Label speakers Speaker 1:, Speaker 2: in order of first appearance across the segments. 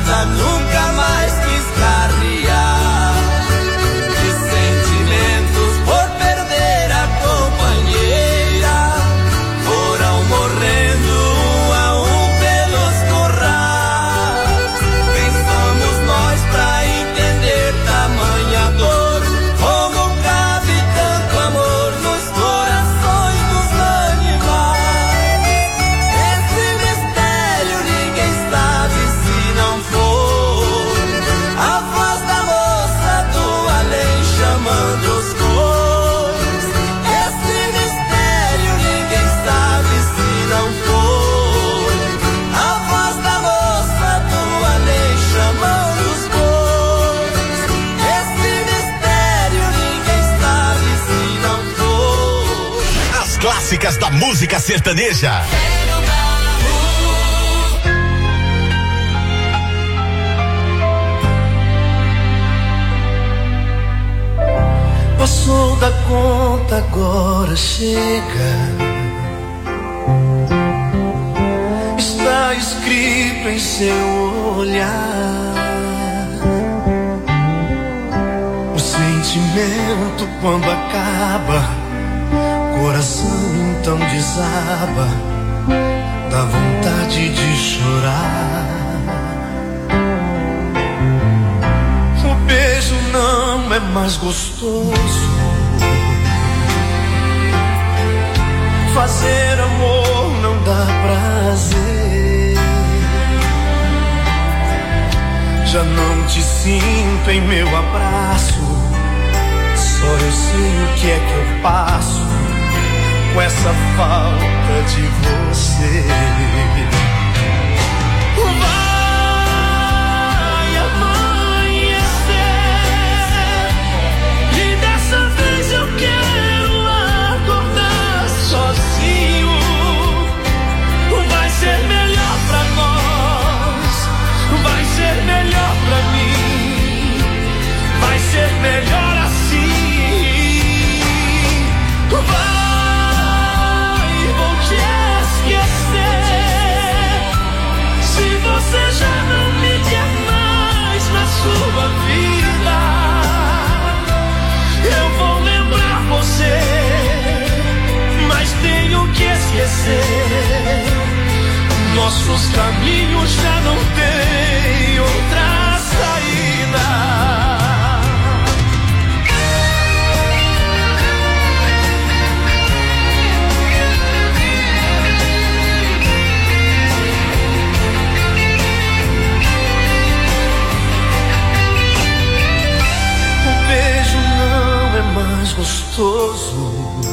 Speaker 1: nada, nunca mais quis carrear. De sentimentos por perder a companheira, foram morrendo um a um pelos corrais. Quem somos nós pra entender tamanha dor? Como cabe tanto amor nos corações dos animais? Esse mistério ninguém sabe se não for a voz da moça do além chamando os cores. Esse mistério ninguém sabe se não for a voz da moça do além chamando os cores. Esse mistério ninguém sabe se não for.
Speaker 2: As clássicas da música sertaneja.
Speaker 1: Passou da conta, agora chega. Está escrito em seu olhar. O sentimento quando acaba, coração então desaba, dá vontade de chorar. O beijo não é mais gostoso, fazer amor não dá prazer. Já não te sinto em meu abraço, só eu sei o que é que eu passo com essa falta de você. Vai amanhecer e dessa vez eu quero acordar sozinho. Vai ser melhor pra nós, vai ser melhor pra mim, vai ser melhor assim. Vou te esquecer se você já não me quer mais na sua vida. Eu vou lembrar você, mas tenho que esquecer. Nossos caminhos já não têm outra saída. Mais gostoso,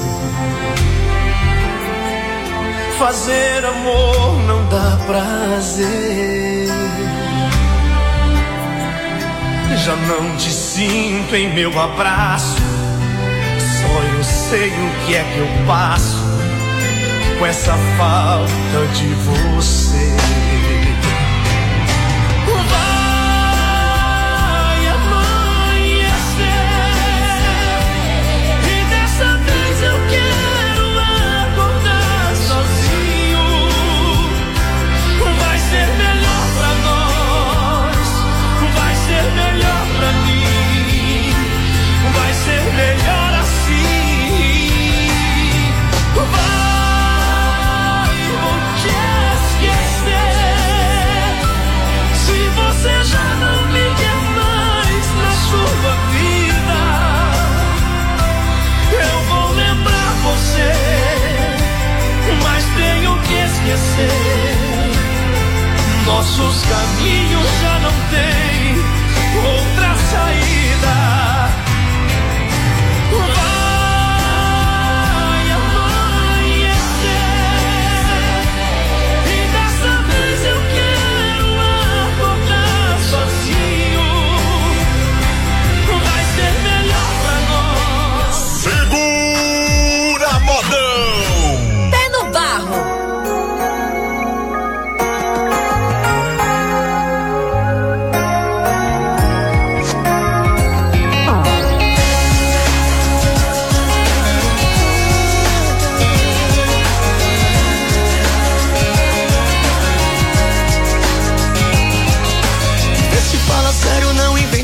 Speaker 1: fazer amor não dá prazer. Já não te sinto em meu abraço, só eu sei o que é que eu passo com essa falta de você. Melhor assim. Vai, vou te esquecer se você já não me quer mais na sua vida. Eu vou lembrar você, mas tenho que esquecer. Nossos caminhos já não têm outra saída. Vai amanhecer e dessa vez eu quero acordar sozinho. Vai ser melhor pra nós.
Speaker 2: Segura, modão!
Speaker 3: Pé no barro.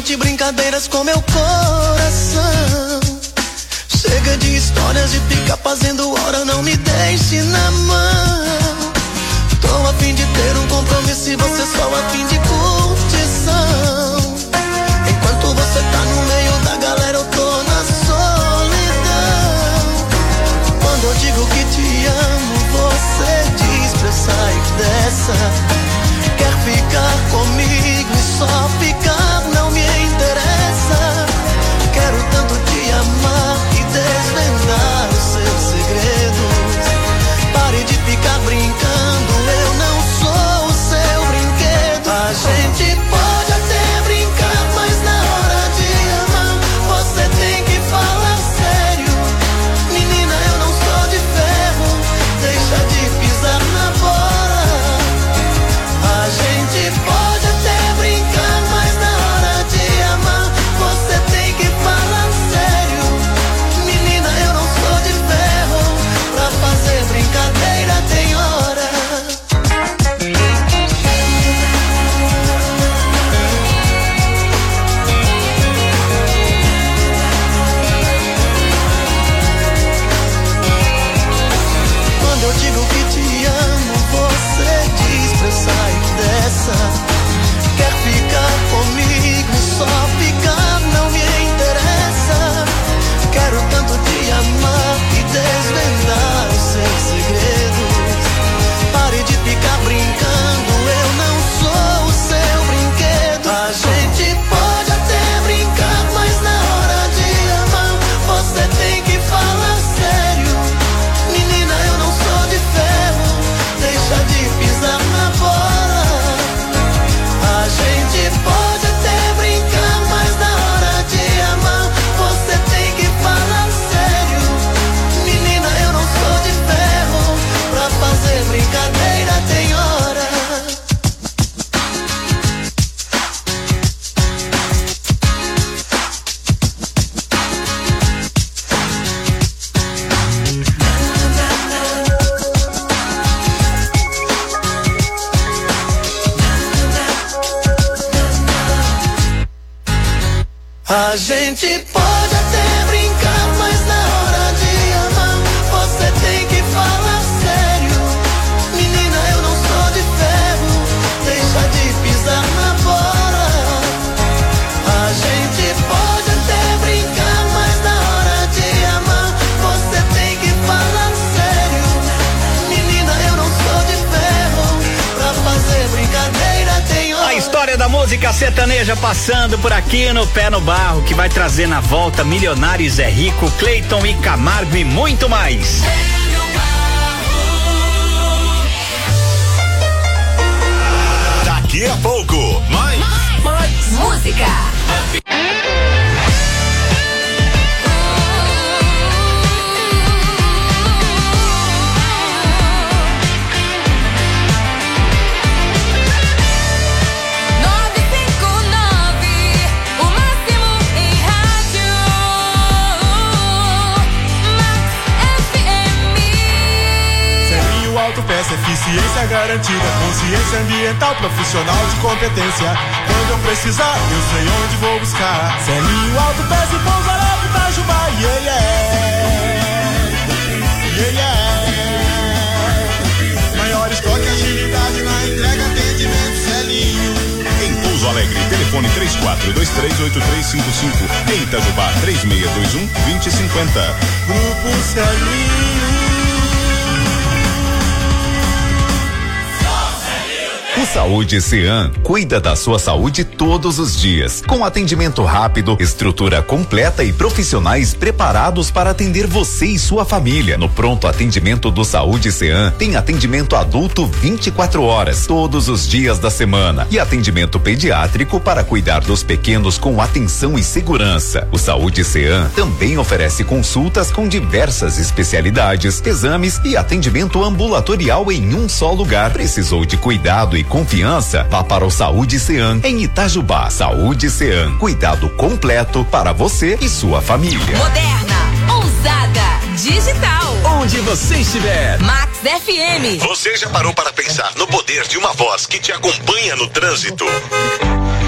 Speaker 3: invente brincadeiras com meu coração. Chega de histórias de ficar fazendo hora, não me deixe na mão. Tô a fim de ter um compromisso e você só a fim de curtição. Enquanto você tá no meio da galera, eu tô na solidão. Quando eu digo que te amo, você diz pra eu sair dessa. Quer ficar comigo e só ficar não me interessa. Quero tanto te amar e desvendar os seus segredos. Pare de ficar brincando, eu não sou o seu brinquedo. A gente pode até brincar, mas na hora de amar você tem que falar sério. Menina, eu não sou de ferro, deixa de pisar na bola. A gente pode até brincar, mas na hora de amar você tem que falar sério. Menina, eu não sou de ferro, pra fazer brincadeira tem hora. Quando eu digo que te amo, você diz pra eu sair dessa. Quer ficar comigo, só ficar não me interessa. Quero tanto te amar e desvendar os seus segredos. Pare de ficar brincando, eu não sou o seu brinquedo. A gente pode até brincar, mas na hora de amar você tem que falar sério. Menina, eu não sou de ferro, deixa de pisar na bola. A gente pode até brincar, mas na hora de amar você tem que falar sério. Menina, eu não sou de ferro, pra fazer brincadeira tem hora. A gente pode até brincar, mas na hora de amar você tem que falar sério. Menina, eu não sou de ferro, deixa de pisar na bola. A gente pode até brincar, mas na hora de amar você tem que falar sério. Menina, eu não sou de ferro, pra fazer brincadeira tem hora.
Speaker 4: A história da música sertaneja passando por aqui no Pé no Barro, que vai trazer na volta Milionários é Rico, Cleiton e Camargo e muito mais.
Speaker 2: Daqui a pouco, mais
Speaker 5: música.
Speaker 1: Autopeça, eficiência garantida, consciência ambiental, profissional de competência. Quando eu precisar, eu sei onde vou buscar. Celinho Autopeça e Pouso Alegre, Itajubá, yeah, yeah. Maior estoque, agilidade na entrega, atendimento, Celinho.
Speaker 2: em Pouso Alegre, telefone 34238355, em Itajubá 3621-2050.
Speaker 1: Grupo Celinho.
Speaker 6: O Saúde Cean cuida da sua saúde todos os dias, com atendimento rápido, estrutura completa e profissionais preparados para atender você e sua família. No pronto atendimento do Saúde Cean tem atendimento adulto 24 horas, todos os dias da semana, e atendimento pediátrico para cuidar dos pequenos com atenção e segurança. O Saúde Cean também oferece consultas com diversas especialidades, exames e atendimento ambulatorial em um só lugar. Precisou de cuidado e confiança? Vá para o Saúde Cean em Itajubá. Saúde Cean, cuidado completo para você e sua família.
Speaker 5: Moderna, ousada, digital.
Speaker 4: Onde você estiver.
Speaker 5: Max FM.
Speaker 2: Você já parou para pensar no poder de uma voz que te acompanha no trânsito?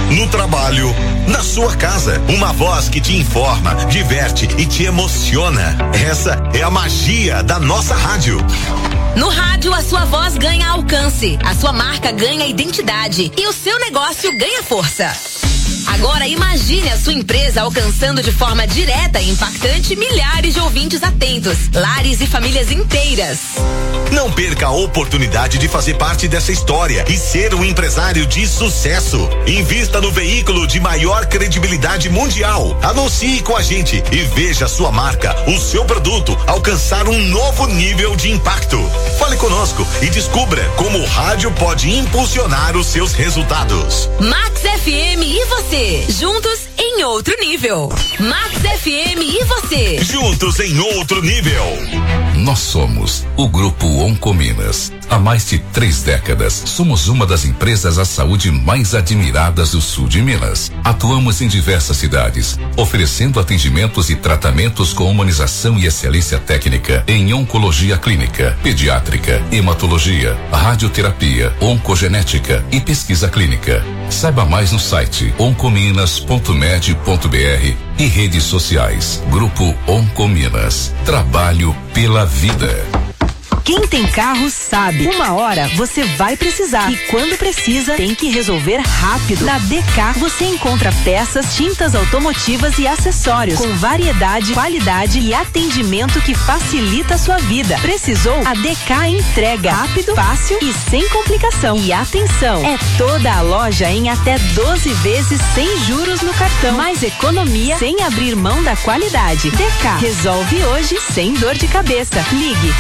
Speaker 7: no trabalho, na sua casa. Uma voz que te informa, diverte e te emociona. Essa é a magia da nossa rádio.
Speaker 5: No rádio, a sua voz ganha alcance, a sua marca ganha identidade e o seu negócio ganha força. Agora imagine a sua empresa alcançando de forma direta e impactante milhares de ouvintes atentos, lares e famílias inteiras.
Speaker 7: Não perca a oportunidade de fazer parte dessa história e ser um empresário de sucesso. Invista no veículo de maior credibilidade mundial. Anuncie com a gente e veja a sua marca, o seu produto alcançar um novo nível de impacto. Fale conosco e descubra como o rádio pode impulsionar os seus resultados.
Speaker 5: Max FM e você, juntos em outro nível. Max FM e você,
Speaker 7: juntos em outro nível.
Speaker 8: Nós somos o Grupo Oncominas. Há mais de 3 décadas, somos uma das empresas à saúde mais admiradas do sul de Minas. Atuamos em diversas cidades, oferecendo atendimentos e tratamentos com humanização e excelência técnica em oncologia clínica, pediátrica, hematologia, radioterapia, oncogenética e pesquisa clínica. Saiba mais no site oncominas.med.br e redes sociais. Grupo Oncominas. Trabalho pela vida.
Speaker 9: Quem tem carro sabe, uma hora você vai precisar e quando precisa tem que resolver rápido. Na DK você encontra peças, tintas automotivas e acessórios com variedade, qualidade e atendimento que facilita a sua vida. Precisou? A DK entrega rápido, fácil e sem complicação. E atenção, é toda a loja em até 12 vezes sem juros no cartão. Mais economia sem abrir mão da qualidade. DK resolve hoje sem dor de cabeça. Ligue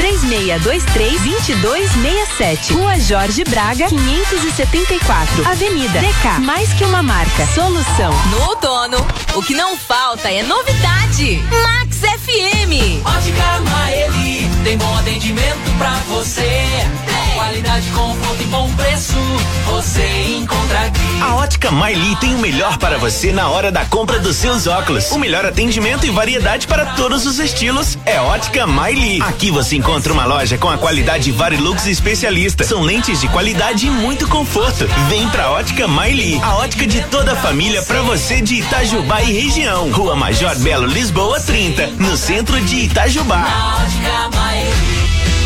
Speaker 9: 3623-2267. Rua Jorge Braga, 574. Avenida DK. Mais que uma marca. Solução.
Speaker 5: No outono, o que não falta é novidade. Max FM.
Speaker 10: Ótica Maeli tem bom atendimento pra você. Qualidade, conforto e bom preço. Você encontra aqui.
Speaker 11: A Ótica Maeli tem o melhor para você na hora da compra dos seus óculos. O melhor atendimento e variedade para todos os estilos é Ótica Maeli. Aqui você encontra uma loja com a qualidade Varilux especialista. São lentes de qualidade e muito conforto. Vem pra Ótica Maeli, a ótica de toda a família pra você de Itajubá e região. Rua Major Belo, Lisboa 30, no centro de Itajubá.
Speaker 10: Na Ótica Maeli.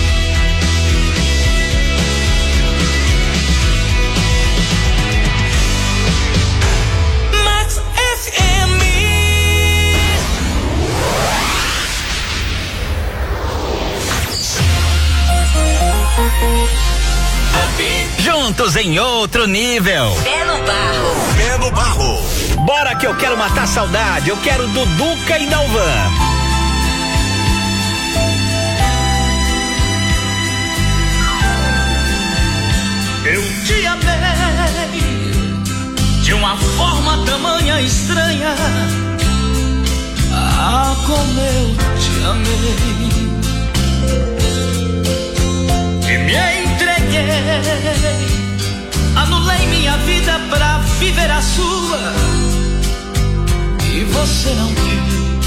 Speaker 10: Max FM.
Speaker 4: Juntos em outro nível.
Speaker 5: Pé no barro.
Speaker 7: Pé no barro.
Speaker 4: Bora que eu quero matar a saudade. Eu quero Duduca e Dalvan.
Speaker 1: Eu te amei de uma forma tamanha estranha. Ah, como eu te amei. E me entreguei, anulei minha vida pra viver a sua. E você não quis.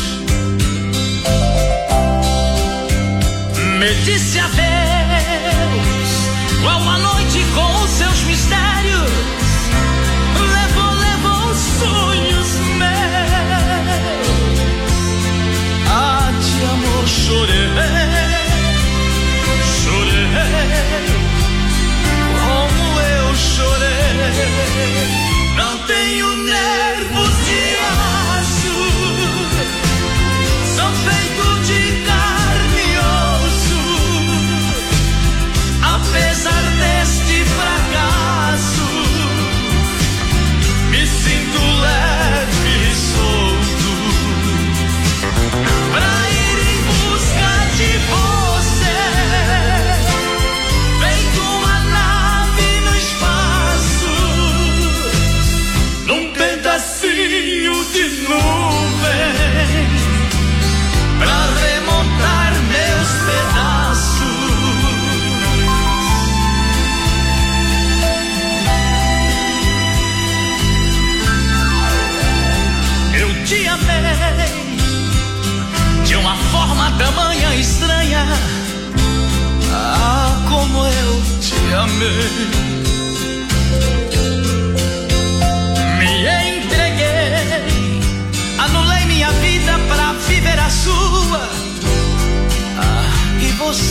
Speaker 1: Me disse adeus, qual a noite com os seus mistérios. Levou sonhos meus. Ah, te amo, chorei. Como eu chorei. Não tenho nervos de aço, são feitos de carne e osso. Apesar deste fracasso, me sinto leve e solto pra ir em busca de você. De nuvem pra remontar meus pedaços. Eu te amei de uma forma tamanha estranha. Ah, como eu te amei. Me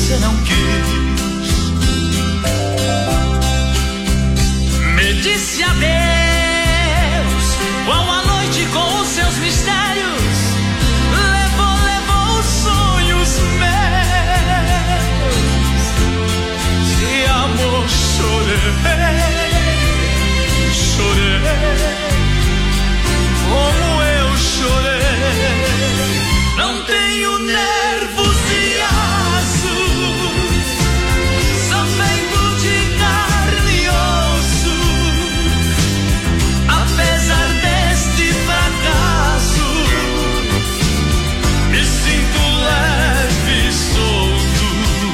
Speaker 1: você não quis. Me disse adeus, qual a noite com os seus mistérios. Levou os sonhos meus. De amor chorei, como eu chorei. Não tenho nervos de aço, sou feito de carne e osso. Apesar deste fracasso, me sinto leve e solto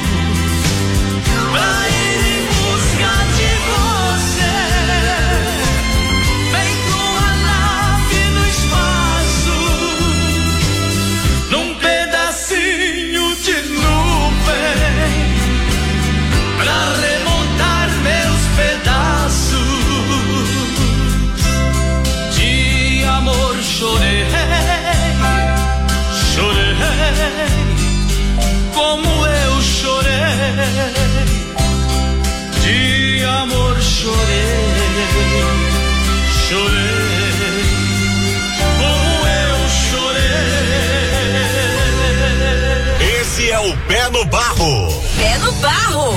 Speaker 1: pra ir em busca de você. Feito a nave no espaço, num pedacinho de nuvem, pra remontar meus pedaços. De amor chorei, como eu chorei. De amor chorei, como eu chorei.
Speaker 7: Esse é o Pé no Barro.
Speaker 5: Pé no Barro.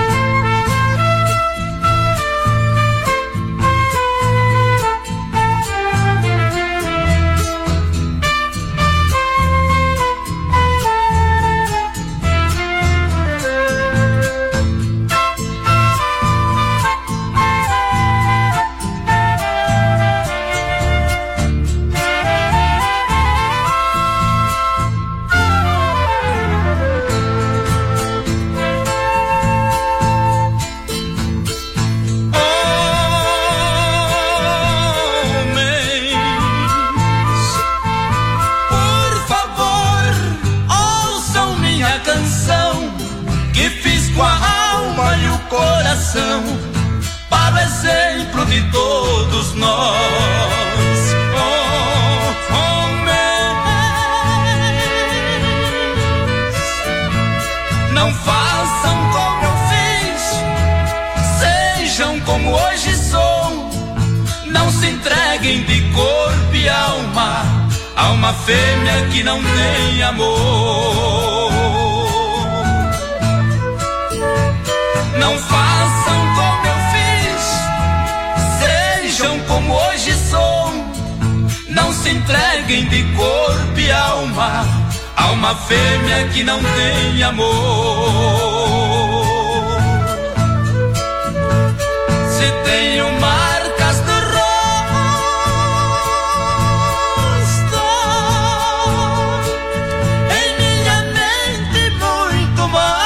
Speaker 1: Para o exemplo de todos nós. Homens, não façam como eu fiz, sejam como hoje sou. Não se entreguem de corpo e alma a uma fêmea que não tem amor. Não façam como eu fiz, sejam como hoje sou. Não se entreguem de corpo e alma a uma fêmea que não tem amor. Se tenho marcas no rosto, em minha mente muito mais.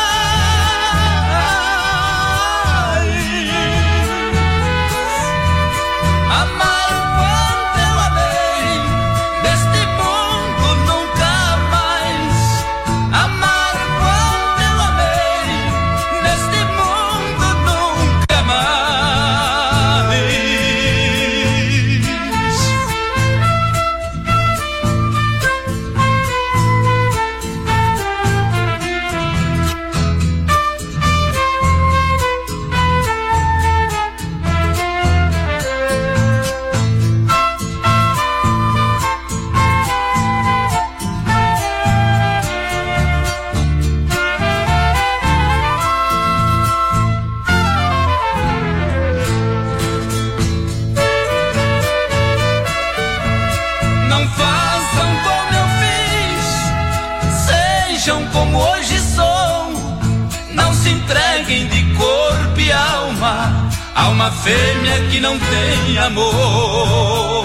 Speaker 1: Como hoje sou, não se entreguem de corpo e alma a uma fêmea que não tem amor.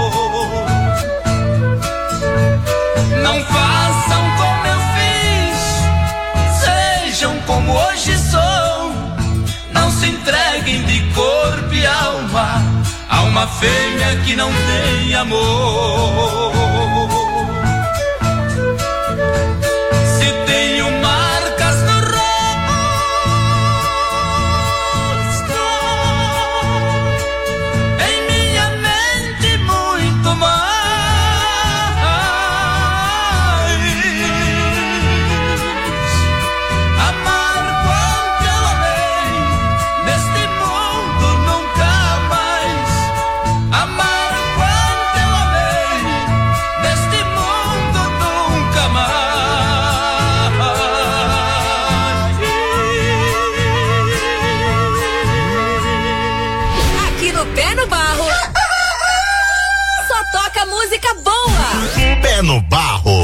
Speaker 1: Não façam como eu fiz, sejam como hoje sou. Não se entreguem de corpo e alma a uma fêmea que não tem amor. Amar
Speaker 5: música boa.
Speaker 7: Pé no Barro.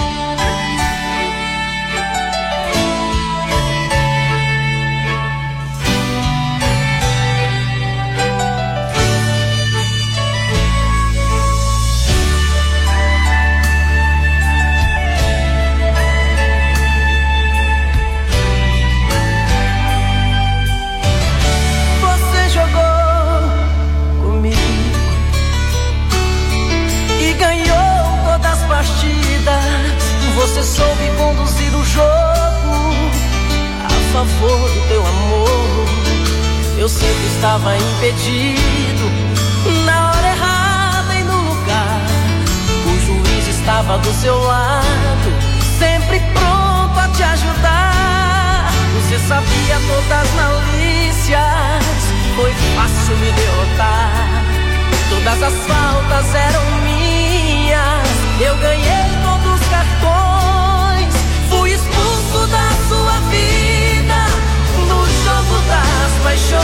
Speaker 3: Você soube conduzir o jogo a favor do teu amor. Eu sempre estava impedido, na hora errada e no lugar. O juiz estava do seu lado, sempre pronto a te ajudar. Você sabia todas as malícias, foi fácil me derrotar. Todas as faltas eram minhas, eu ganhei todos os cartões. Fui expulso da sua vida, no jogo das paixões.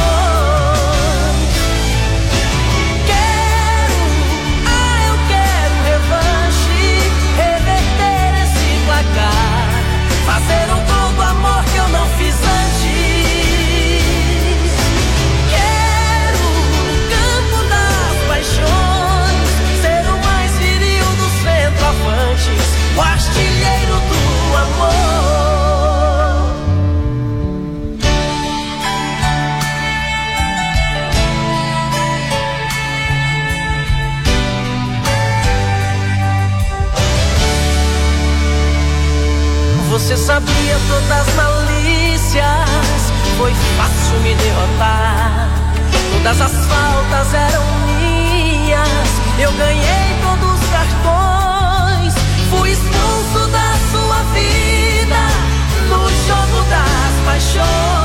Speaker 3: Eu quero revanche, reverter esse placar, fazer um gol do amor que eu não fiz antes. Quero o campo das paixões, ser o mais viril dos centroavantes, o artilheiro do amor. Você sabia todas as malícias, foi fácil me derrotar. Todas as faltas eram minhas, eu ganhei todos os cartões. Fui expulso da sua vida, no jogo das paixões.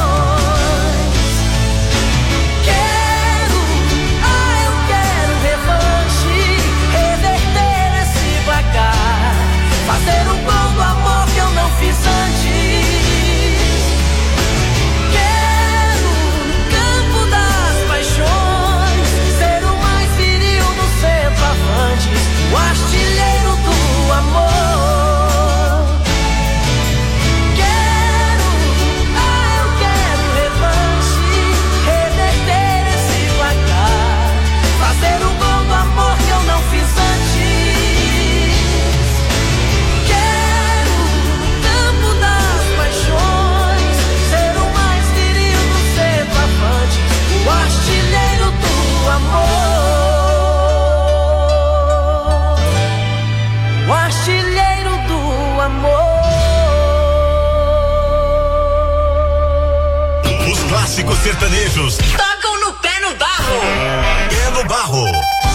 Speaker 3: Eu quero revanche, reverter esse placar, fazer um gol do amor que eu não fiz antes. Quero no campo das paixões, ser o mais viril dos centroavantes, o artilheiro do amor. Eu quero revanche, reverter esse placar, fazer um gol do amor que eu não fiz antes. Quero no campo das paixões, ser o mais viril dos centroavantes, o artilheiro do amor. O artilheiro do amor.
Speaker 7: Os clássicos sertanejos.
Speaker 5: Tocam no Pé no Barro.
Speaker 7: Pé no Barro.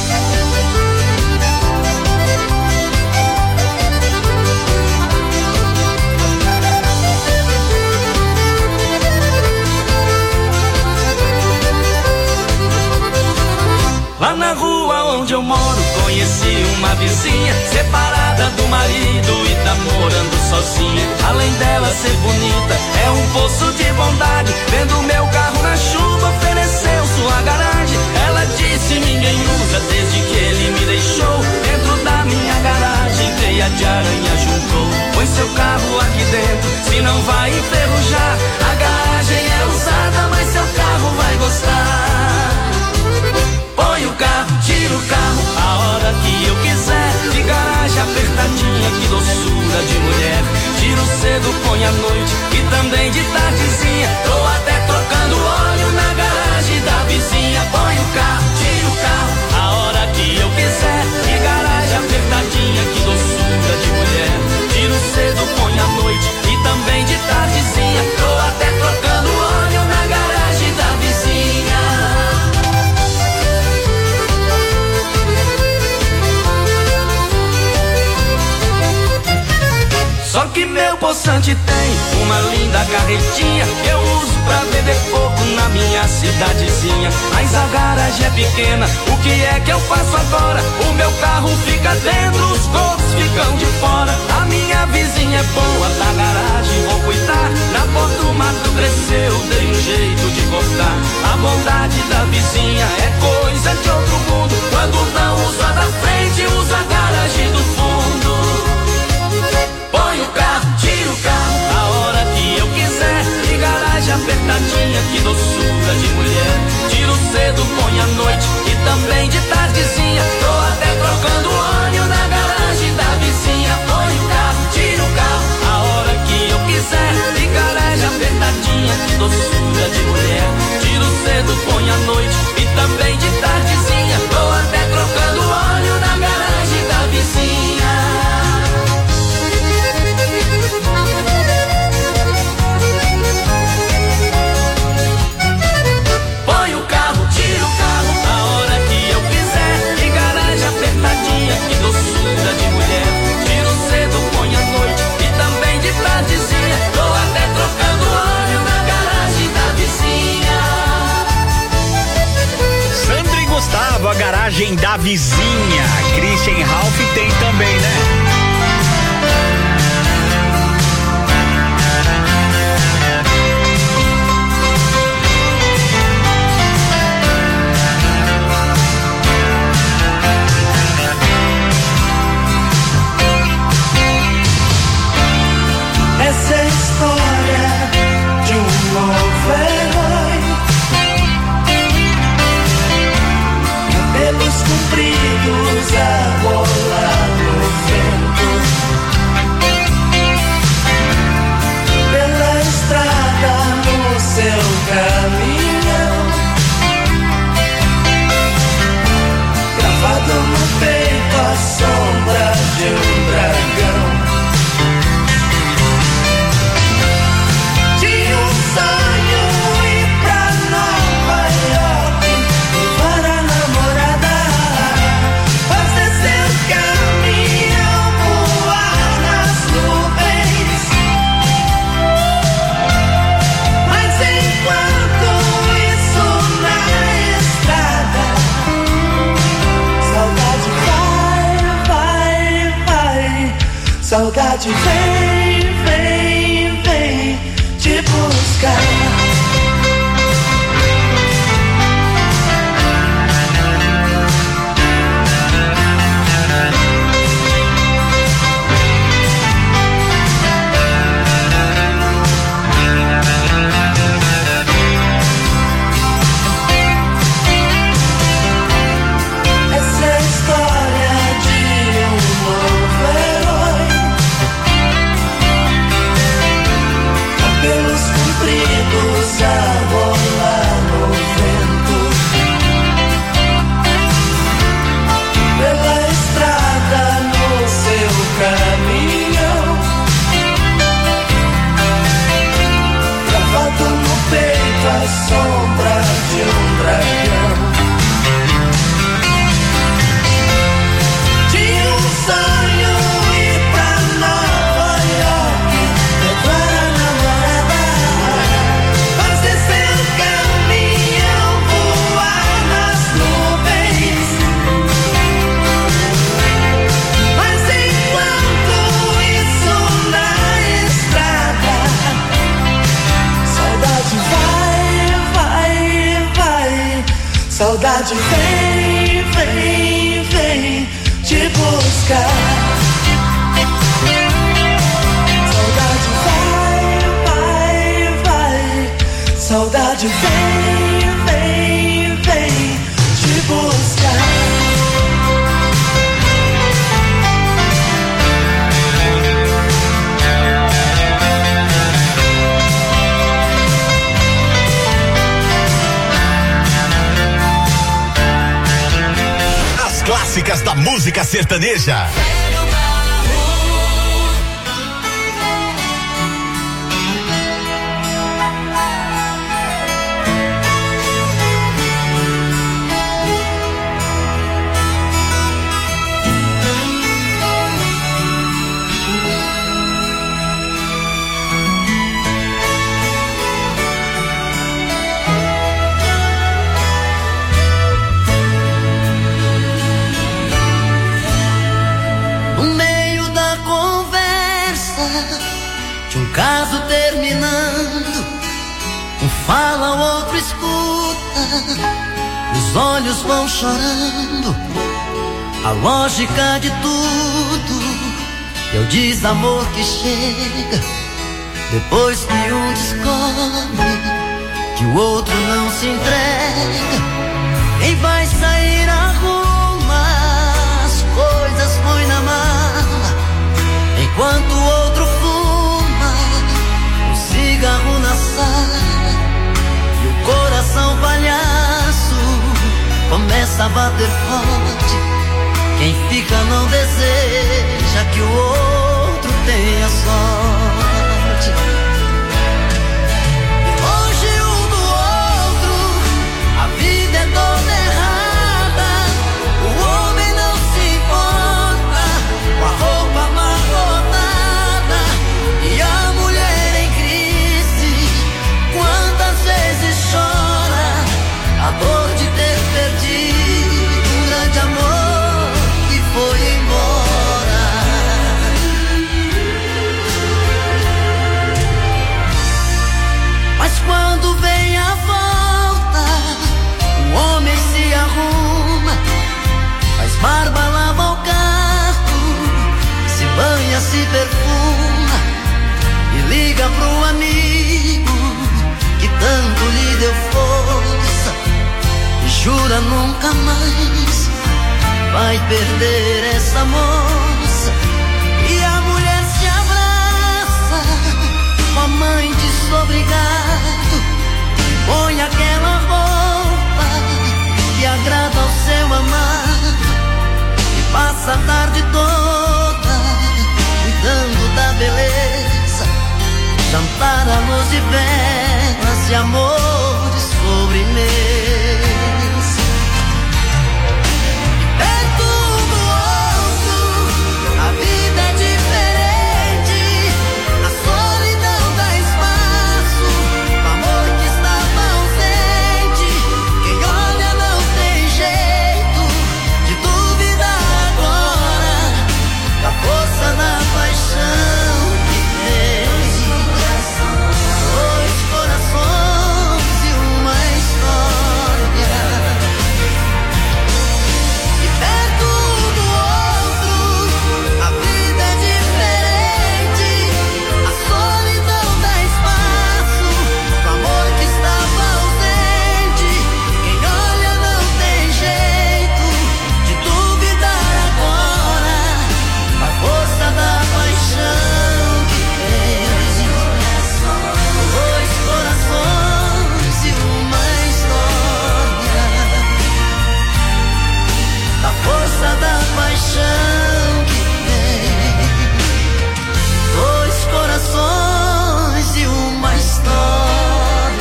Speaker 10: Lá na rua onde eu moro, conheci uma vizinha separada do marido e tá morando sozinha. Além dela ser bonita, é um poço de bondade. Vendo meu carro na chuva, ofereceu sua garagem. Ela disse ninguém usa desde que ele me deixou. Dentro da minha garagem, teia de aranha juntou. Põe seu carro aqui dentro, se não vai enferrujar. A garagem é usada, mas seu carro vai gostar. Põe o carro, tira o carro, a hora que eu quiser. De garagem apertadinha, que doçura de mulher. Tiro cedo, põe à noite e também de tardezinha. Tô até trocando óleo na garagem da vizinha. Põe o carro, tira o carro, a hora que eu quiser. De garagem apertadinha, que doçura de mulher. Tiro cedo, põe à noite e também de tardezinha. Tô até trocando óleo na garagem da vizinha. Só que meu poçante tem uma linda carretinha que eu uso pra vender pouco na minha cidadezinha. Mas a garagem é pequena, o que é que eu faço agora? O meu carro fica dentro, os outros ficam de fora. A minha vizinha é boa, da garagem vou cuidar. Na porta o mato cresceu, dei um jeito de cortar. A bondade da vizinha é coisa de outro mundo. Quando não usa da frente, usa
Speaker 4: Homem da Vizinha. Christian Ralph tem também, né?
Speaker 3: Essa é a história de um novo herói, cabelos compridos a rolar no vento, pela estrada no seu caminhão, gravado no peito a sombra de um dragão. Saudade vem, vem, vem te buscar. Essa é a história de um novo herói, cabelos compridos a rolar no vento, pela estrada no seu caminhão, gravado no peito a sombra de um dragão. Tinha um sonho ir pra Nova York, levar a namorada, fazer seu caminhão voar nas nuvens. Mas enquanto isso na estrada, saudade vai, vai, vai. Saudade vem, vem, vem te buscar. Saudade vai, vai, vai. Saudade vem, vem, vem te buscar.
Speaker 7: As clássicas da música sertaneja.
Speaker 3: No meio da conversa, de um caso terminando, um fala, o outro escuta, os olhos vão chorando. A lógica de tudo é o desamor que chega depois que um descobre que o outro não se entrega. Quem vai sair arruma as coisas, põe na mala, enquanto o outro fuma um cigarro na sala. E o coração palhaço começa a bater forte. Quem fica não deseja que o outro tenha sorte. E longe um do outro, a vida é toda errada. O homem não se importa com a roupa amarrotada e a mulher em crise. Quantas vezes chora a dor de ter perdido um grande amor pro amigo que tanto lhe deu força, jura nunca mais vai perder essa moça. E a mulher se abraça com a mãe desobrigado, põe aquela roupa que agrada ao seu amado e passa a tarde toda cuidando da beleza, jantar à luz de velas e amores sobremesa. Perto do outro a vida é diferente, a solidão dá espaço, o amor que estava ausente, quem olha não tem jeito de duvidar agora da força da paixão que tem. Dois corações e uma história, e perto do outro a vida é diferente, a solidão dá espaço, o amor que estava ausente, quem olha não tem jeito de duvidar agora a força da paixão que tem. Dois corações e uma história, a força da paixão que tem. Dois corações e uma história.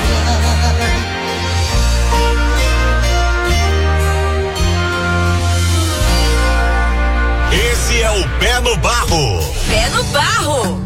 Speaker 7: Esse é o Pé no Barro.
Speaker 5: Pé no barro.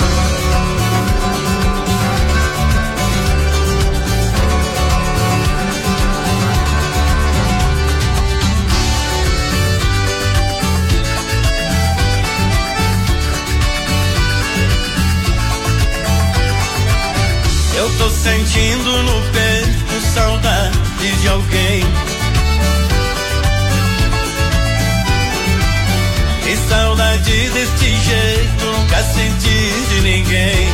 Speaker 10: Eu tô sentindo no peito saudade de alguém. E saudade deste jeito nunca senti de ninguém.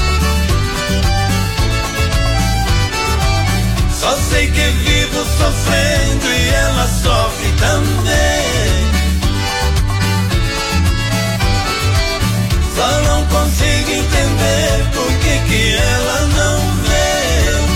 Speaker 10: Só sei que vivo sofrendo e ela sofre também. Só não consigo entender por que ela não veio.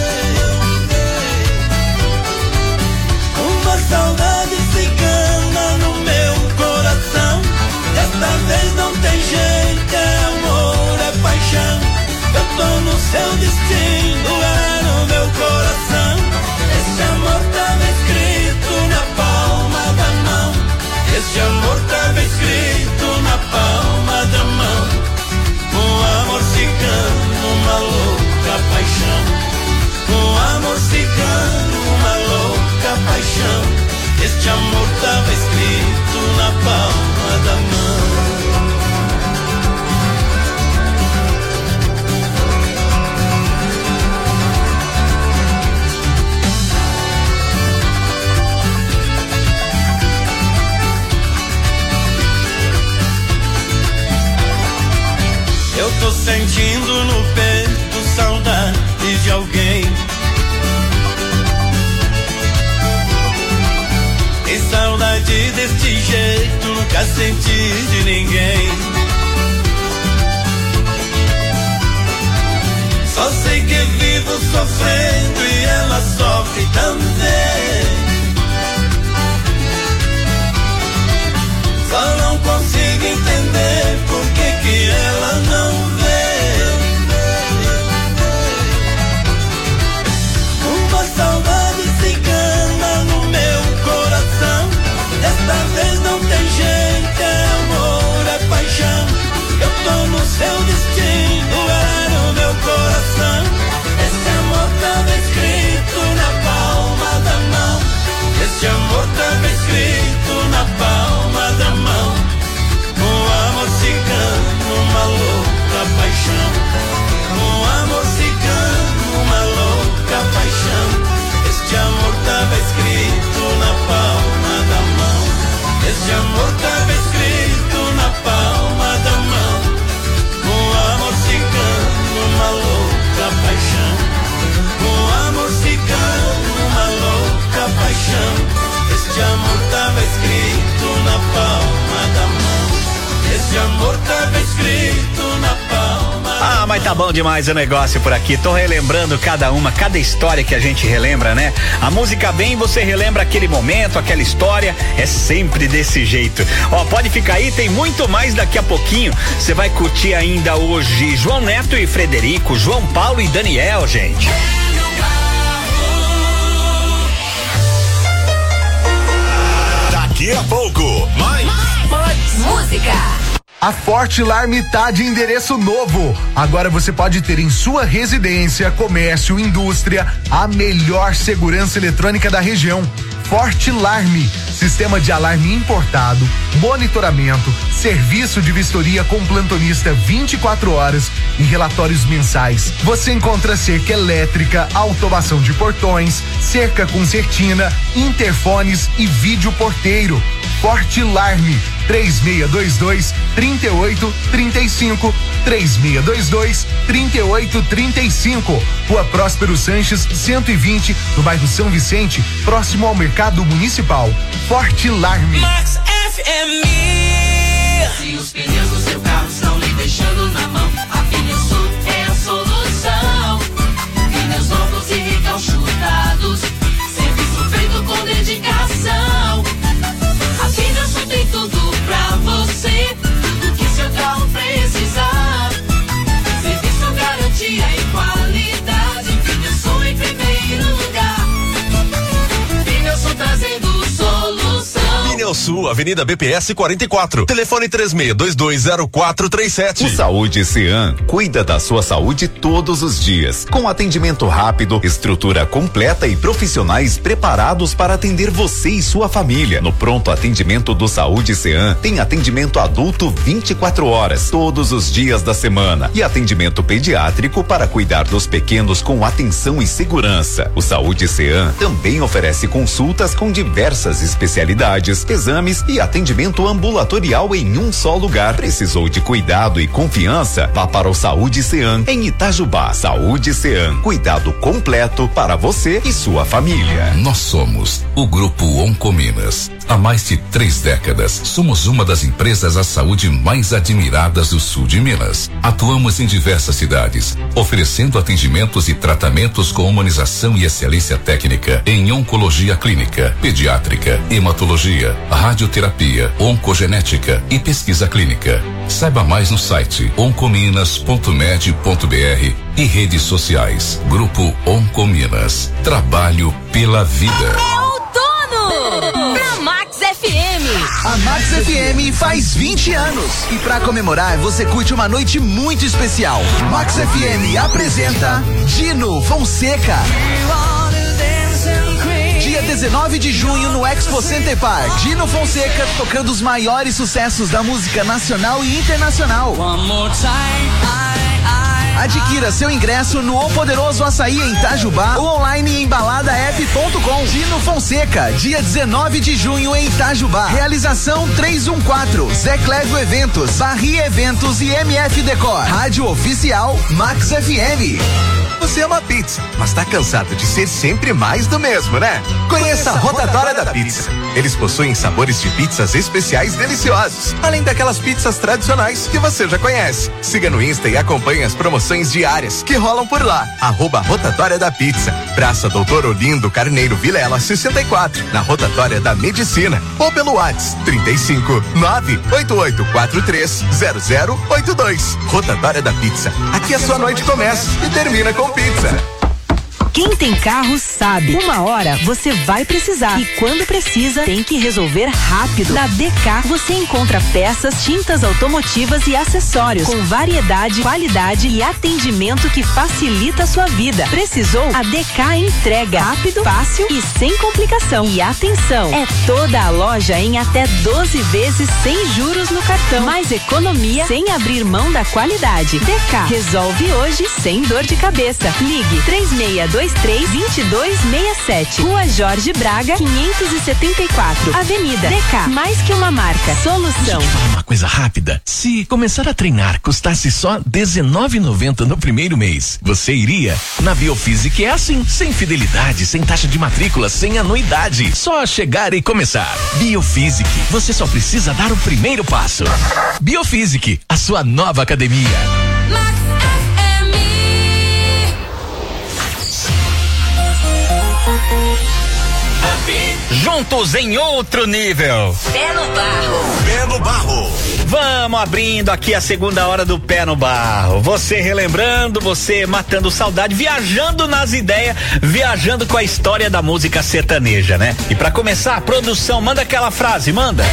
Speaker 10: Uma saudade cigana no meu coração. Desta vez não tem jeito, é amor, é paixão. Eu tô no seu destino, é no meu coração. Esse amor tava escrito na palma da mão. Esse amor tava escrito na palma da mão. Um amor cigano, uma louca paixão. Um amor cigano, uma louca paixão. Este amor tava escrito na palma da mão. Eu tô sentindo no peito saudade de alguém. E saudade deste jeito nunca senti de ninguém. Só sei que vivo sofrendo e ela sofre também. Só não consigo entender por que ela não veio. Uma saudade cigana no meu coração. Desta vez não tem jeito, é amor, é paixão. Eu tô no seu destino, é no meu coração. Esse amor tava escrito na palma da mão.
Speaker 4: Tá bom demais o negócio por aqui. Tô relembrando cada história que a gente relembra, né? A música vem, você relembra aquele momento, aquela história. É sempre desse jeito. Ó, pode ficar aí, tem muito mais daqui a pouquinho. Você vai curtir ainda hoje João Neto e Frederico, João Paulo e Daniel, gente.
Speaker 7: Daqui a pouco, mais
Speaker 5: música.
Speaker 1: A Forte-Alarme tá de endereço novo. Agora você pode ter em sua residência, comércio, indústria, a melhor segurança eletrônica da região. Forte-Alarme, sistema de alarme importado, monitoramento, serviço de vistoria com plantonista 24 horas e relatórios mensais. Você encontra cerca elétrica, automação de portões, cerca com certina, interfones e vídeo porteiro. Forte-Alarme, 3622-3835, 3622-3835. Rua Próspero Sanches, 120, no bairro São Vicente, próximo ao Mercado Municipal. Forte-Alarme.
Speaker 10: Max FM. Se os pneus do seu carro estão lhe deixando na mão, a Pneusul é a solução. Pneus novos e recalchutados, serviço feito com dedicação. A Pneusul tem tudo pra você, tudo que seu carro precisar. Serviço, garantia e qualidade, Pneusul em primeiro lugar. Pneusul trazendo solução.
Speaker 7: Pneusul, Avenida BPS 44, telefone 36220437.
Speaker 6: O Saúde Cean cuida da sua saúde todos os dias, com atendimento rápido, estrutura completa e profissionais preparados para atender você e sua família. No pronto atendimento do Saúde Cean tem atendimento adulto 24 horas, todos os dias da semana, e atendimento pediátrico para cuidar dos pequenos com atenção e segurança. O Saúde Cean também oferece consultas com diversas especialidades, exames e atendimento ambulatorial em um só lugar. Precisou de cuidado e confiança? Vá para o Saúde Cean em Itajubá. Saúde Cean, cuidado completo para você e sua família.
Speaker 8: Nós somos o Grupo Oncominas. Há mais de 3 décadas, somos uma das empresas à saúde mais admiradas do sul de Minas. Atuamos em diversas cidades, oferecendo atendimentos e tratamentos com humanização e excelência técnica em oncologia clínica, pediátrica, hematologia, radioterapia, oncogenética e pesquisa clínica. Saiba mais no site oncominas.med.br e redes sociais. Grupo Oncominas. Trabalho pela vida.
Speaker 5: Na Max FM.
Speaker 12: A Max FM faz 20 anos e pra comemorar você curte uma noite muito especial. Max FM apresenta Dino Fonseca. Dia 19 de junho no Expo Center Park. Dino Fonseca tocando os maiores sucessos da música nacional e internacional. Adquira seu ingresso no O Poderoso Açaí em Itajubá ou online em baladaep.com. Dino Fonseca, dia 19 de junho em Itajubá. Realização 314, Zé Clégio Eventos, Barri Eventos e MF Decor. Rádio Oficial Max FM.
Speaker 13: Você ama pizza, mas tá cansado de ser sempre mais do mesmo, né? Conheça a Rotatória da Pizza. Eles possuem sabores de pizzas especiais deliciosos, além daquelas pizzas tradicionais que você já conhece. Siga no Insta e acompanhe as promoções diárias que rolam por lá. @Rotatória da Pizza. Praça Doutor Olindo Carneiro Vilela 64, na Rotatória da Medicina. Ou pelo WhatsApp 35 98843 0082. Rotatória da Pizza. Aqui a sua noite começa e termina com pizza.
Speaker 9: Quem tem carro sabe. Uma hora você vai precisar. E quando precisa, tem que resolver rápido. Na DK você encontra peças, tintas automotivas e acessórios com variedade, qualidade e atendimento que facilita a sua vida. Precisou? A DK entrega rápido, fácil e sem complicação. E atenção, é toda a loja em até 12 vezes sem juros no cartão. Mais economia sem abrir mão da qualidade. DK resolve hoje sem dor de cabeça. Ligue 3623-2267. Rua Jorge Braga, 574. Avenida DK. Mais que uma marca. Solução.
Speaker 14: Deixa eu te falar uma coisa rápida. Se começar a treinar custasse só R$19,90 no primeiro mês, você iria? Na Biofísica é assim, sem fidelidade, sem taxa de matrícula, sem anuidade. Só chegar e começar. Biofísica, você só precisa dar o primeiro passo. Biofísica, a sua nova academia.
Speaker 10: Max FM.
Speaker 4: Juntos em outro nível.
Speaker 5: Pé no barro.
Speaker 7: Pé no barro.
Speaker 4: Vamos abrindo aqui a segunda hora do Pé no Barro. Você relembrando, você matando saudade, viajando nas ideias, viajando com a história da música sertaneja, né? E pra começar, a produção, manda aquela frase, manda.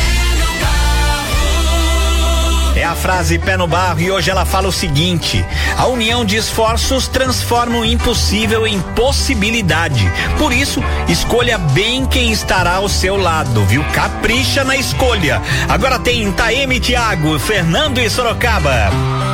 Speaker 4: É a frase Pé no Barro e hoje ela fala o seguinte: a união de esforços transforma o impossível em possibilidade. Por isso, escolha bem quem estará ao seu lado, viu? Capricha na escolha. Agora tem Taeme, Thiago, Fernando e Sorocaba.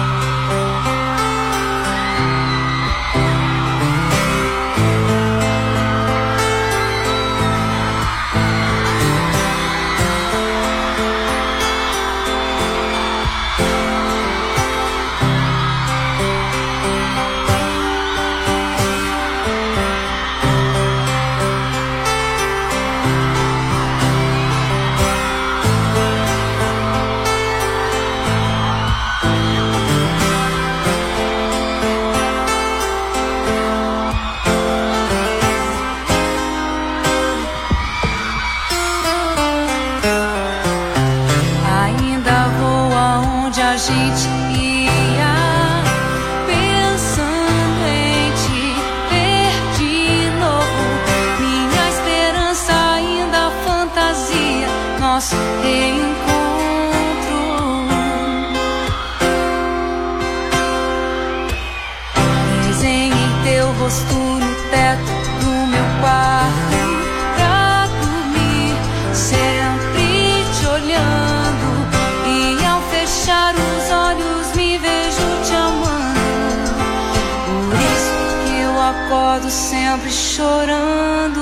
Speaker 15: Sempre chorando.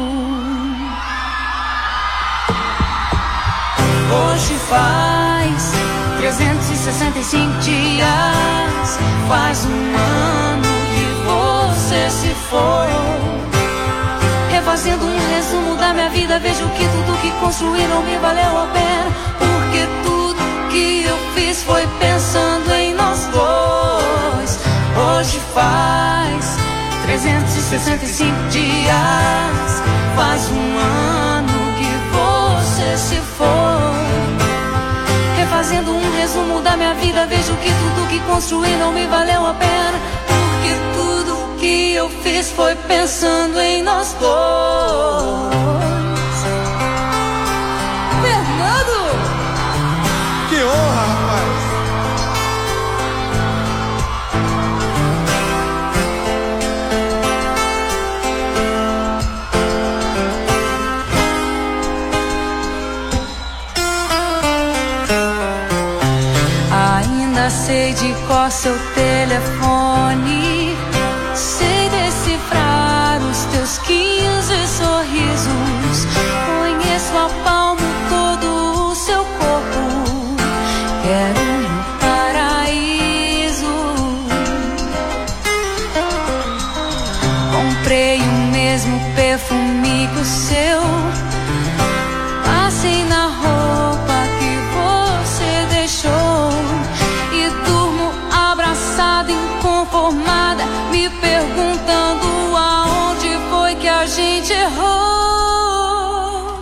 Speaker 15: Hoje faz 365 dias, faz um ano que você se foi. Refazendo um resumo da minha vida, vejo que tudo que construí não me valeu a pena, porque tudo que eu fiz foi pensando em nós dois. Hoje faz 365 dias, faz um ano que você se foi. Refazendo um resumo da minha vida, vejo que tudo que construí não me valeu a pena, porque tudo que eu fiz foi pensando em nós dois. Fernando!
Speaker 1: Que honra, rapaz!
Speaker 15: Sei de cor seu telefone, sei decifrar os teus 15 sorrisos, conheço a palmo todo o seu corpo, quero um paraíso. Comprei o mesmo perfume que o seu, passei na roupa que você deixou, inconformada, me perguntando aonde foi que a gente errou.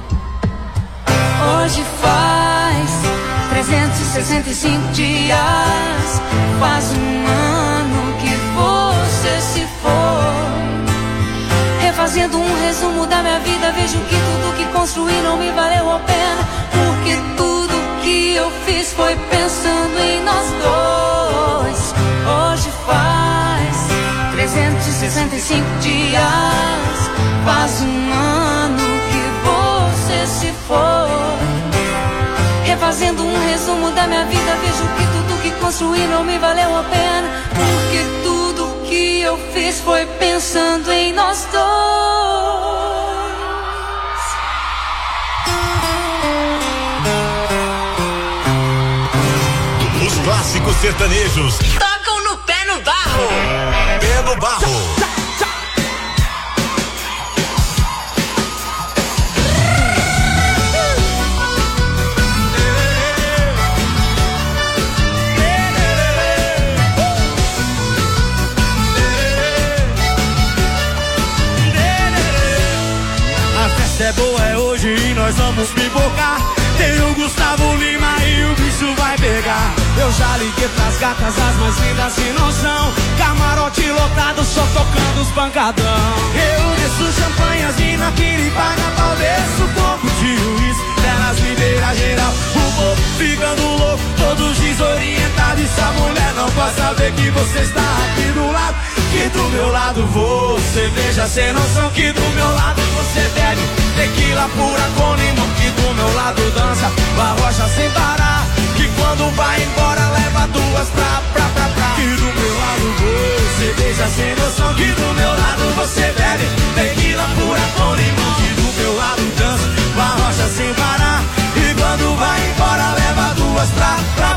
Speaker 15: Hoje faz 365 dias, faz um ano que você se foi. Refazendo um resumo da minha vida, vejo que tudo que construí não me valeu a pena, porque tudo que eu fiz foi pensando em nós dois. Hoje faz 365 dias, faz um ano que você se foi. Refazendo um resumo da minha vida, vejo que tudo que construí não me valeu a pena, porque tudo que eu fiz foi pensando em nós dois.
Speaker 7: Os clássicos sertanejos
Speaker 5: tocam no Pé no Barro.
Speaker 7: Pé no Barro.
Speaker 1: Tem o Gustavo Lima e o bicho vai pegar. Eu já liguei pras gatas, as mais lindas sem noção. Camarote lotado, só tocando os pancadão. Eu desço champanhe, as mina piripaga, pau, desço coco de uísque. Elas liberam geral, o povo ficando louco, todos desorientados. Essa mulher não pode saber que você está aqui do lado. Que do meu lado você beija sem noção. Que do meu lado você bebe tequila pura com limão. Que do meu lado dança barrocha sem parar. Que quando vai embora leva duas pra. Que do meu lado você beija sem noção. Que do meu lado você bebe tequila pura com limão. Que do meu lado dança barrocha sem parar. E quando vai embora leva duas pra.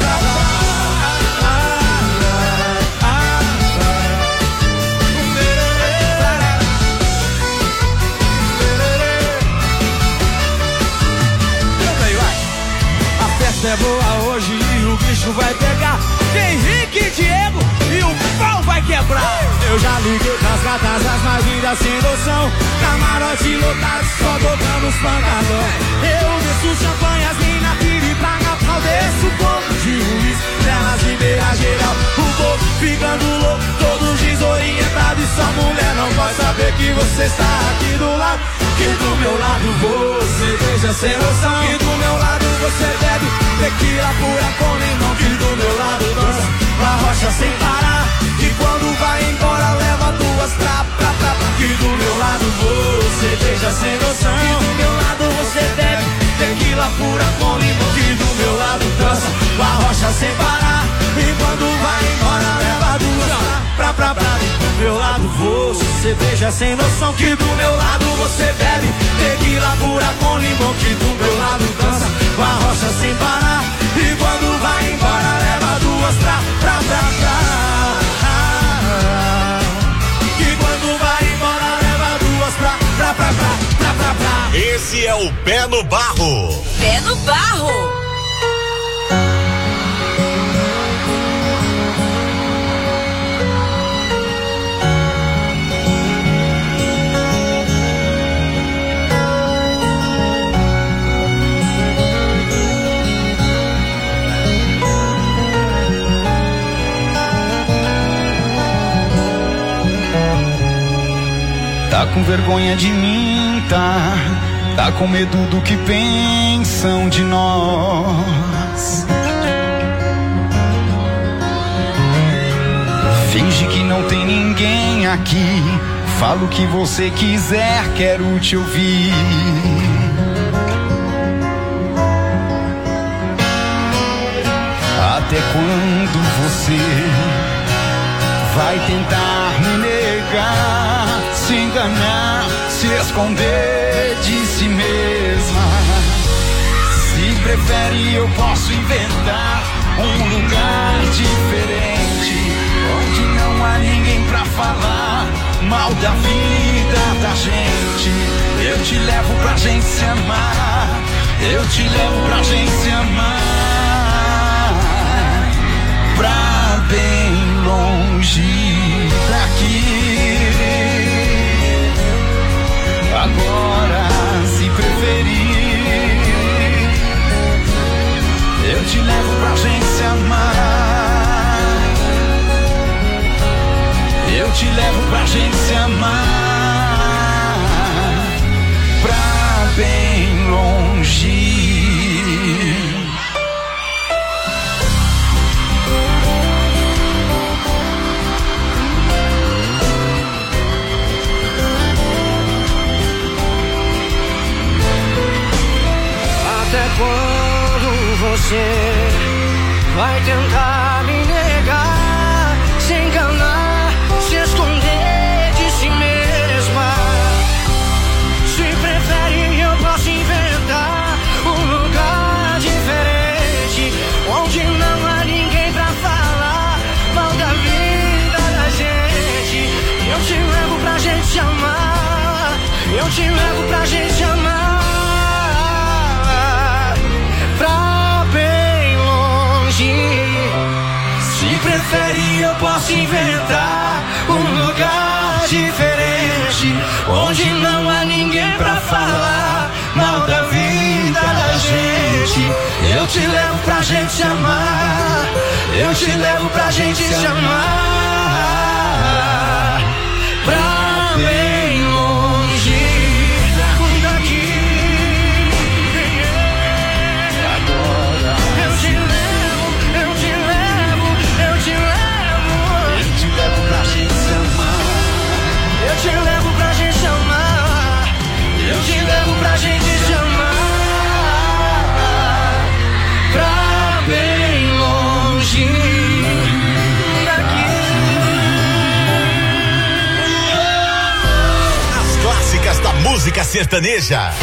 Speaker 1: É boa hoje e o bicho vai pegar. Tem Henrique e Diego e o pau vai quebrar. Eu já liguei pras gatas, as mais lindas sem noção. Camarote lotado, só tocando os pancadão. Eu desço champanhe, as mina piripaga, pau, desço coco de uísque. Elas liberam geral, o povo ficando louco, todos desorientados. E sua mulher não pode saber que você está aqui do lado. Que do meu lado você beija sem noção. Que do meu lado você bebe tequila pura com limão. Que do meu lado dança barrocha sem parar. Que quando vai embora leva duas pra. Que do meu lado você beija sem noção. Que do meu lado você bebe tequila pura com limão. Que do meu lado dança barrocha sem parar. E quando vai embora leva duas pra. Que do meu lado você beija sem noção. Que do meu lado você bebe tequila pura com limão. Que do meu lado dança barrocha sem parar. E quando vai embora leva duas pra. Que quando vai embora leva duas pra.
Speaker 7: Esse é o Pé no Barro.
Speaker 5: Pé no Barro.
Speaker 16: Tá com vergonha de mim, tá com medo do que pensam de nós. Finge que não tem ninguém aqui. Fala o que você quiser, quero te ouvir. Até quando você vai tentar me negar, se enganar, se esconder de si mesma? Se prefere, eu posso inventar um lugar diferente, onde não há ninguém pra falar mal da vida da gente. Eu te levo pra gente se amar, eu te levo pra gente se amar, pra bem longe daqui. Agora, se preferir, eu te levo pra gente se amar, eu te levo pra gente se amar, pra bem longe.
Speaker 3: Até quando você vai tentar me negar, se enganar, se esconder de si mesma? Se prefere, eu posso inventar um lugar diferente, onde não há ninguém pra falar mal da vida da gente. Eu te levo pra gente se amar, eu te levo pra gente se amar, se prefere, eu posso inventar um lugar diferente, onde não há ninguém pra falar mal da vida da gente.
Speaker 1: Eu te levo pra gente amar. Eu te levo pra gente se amar. Pra bem longe daqui. Agora eu te levo, eu te levo, eu te levo. Eu te levo pra gente se amar. Eu te levo pra gente amar. Eu te levo pra gente se amar. Pra bem longe daqui.
Speaker 7: As clássicas da música sertaneja.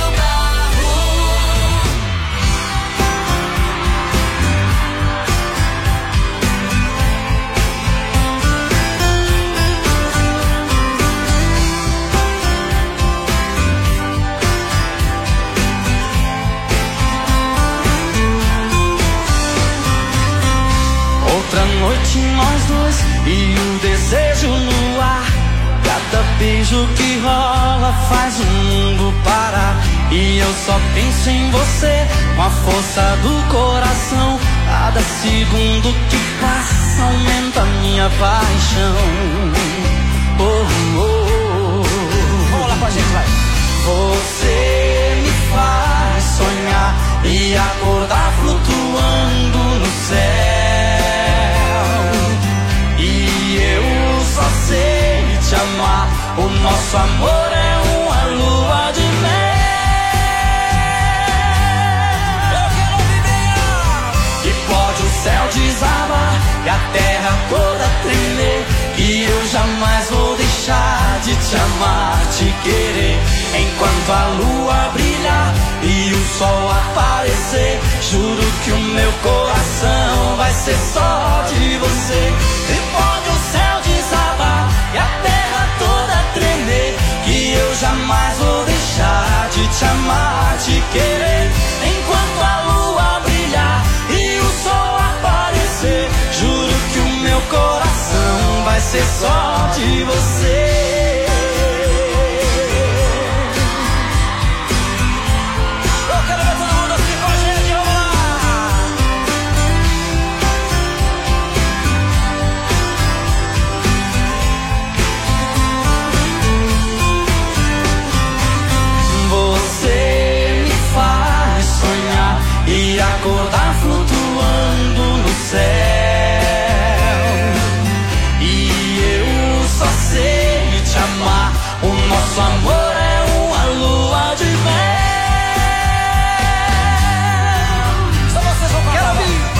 Speaker 10: Outra noite nós dois e o desejo no ar. Cada beijo que rola faz o mundo parar. E eu só penso em você com a força do coração. Cada segundo que passa aumenta minha paixão. Oh, oh, oh. Vamos lá com a gente, vai. Você me faz sonhar e acordar flutuando no céu. E eu só sei te amar. O nosso amor é uma lua de mel. Eu quero viver. E pode o céu desabar e a terra toda tremer. E eu jamais vou deixar de te amar, te querer. Enquanto a lua brilhar e o sol aparecer, juro que o meu coração vai ser só de você. E pode o céu desabar e a terra toda tremer, que eu jamais vou deixar de te amar, te querer. Enquanto a lua brilhar e o sol aparecer, juro que o meu coração vai ser só de você. E acordar flutuando no céu. E eu só sei te amar. O nosso amor é uma lua de mel. Só vocês vão cantar.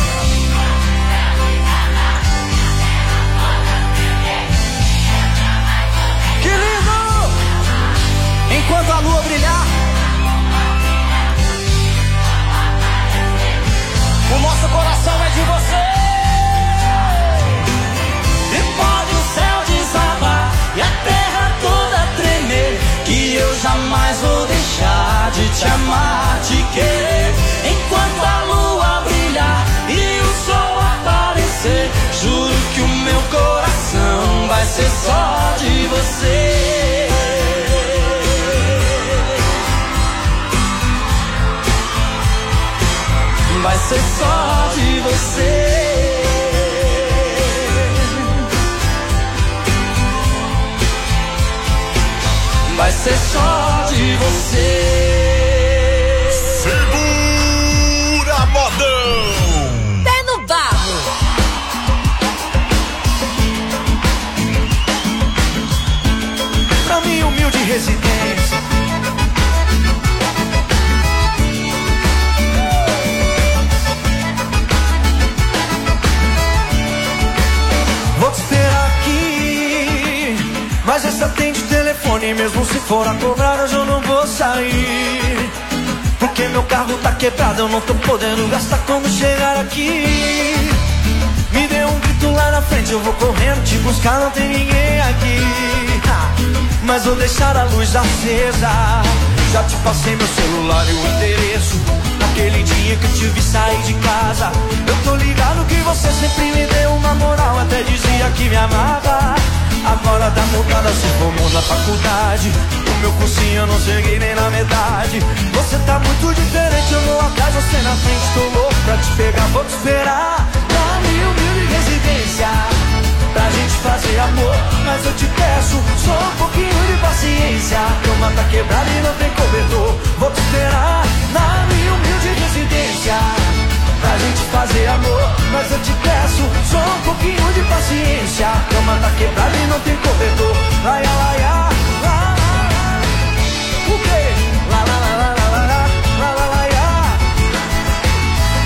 Speaker 10: Que lindo! Enquanto a lua brilhar, o nosso coração é de você. E pode o céu desabar e a terra toda tremer, que eu jamais vou deixar de te amar, te querer. Enquanto a lua brilhar e o sol aparecer, juro que o meu coração vai ser só de você. Vai ser só de você. Vai ser só de você.
Speaker 7: Segura, modão.
Speaker 5: Pé no barro.
Speaker 1: Pra mim, humilde residência. Vou te esperar aqui, mas esse atende o telefone. Mesmo se for a cobrar, hoje eu não vou sair, porque meu carro tá quebrado, eu não tô podendo gastar quando chegar aqui. Me dê um grito lá na frente, eu vou correndo te buscar, não tem ninguém aqui. Mas vou deixar a luz acesa. Já te passei meu celular e o endereço. Naquele dia que eu te vi sair de casa, eu tô ligado que você sempre me deu uma moral, até dizia que me amava. Agora tá mudada, se formou na faculdade. O meu cursinho eu não cheguei nem na metade. Você tá muito diferente, eu vou atrás, você na frente, tô louco
Speaker 3: pegar, vou te esperar na minha humilde residência pra gente fazer amor, mas eu te peço só um pouquinho de paciência. Cama tá quebrada e não tem cobertor. Vou te esperar na minha humilde residência pra gente fazer amor, mas eu te peço só um pouquinho de paciência. Cama tá quebrada e não tem cobertor. Laia, laia, lá, lá, lá. O quê? Lá, lá, lá.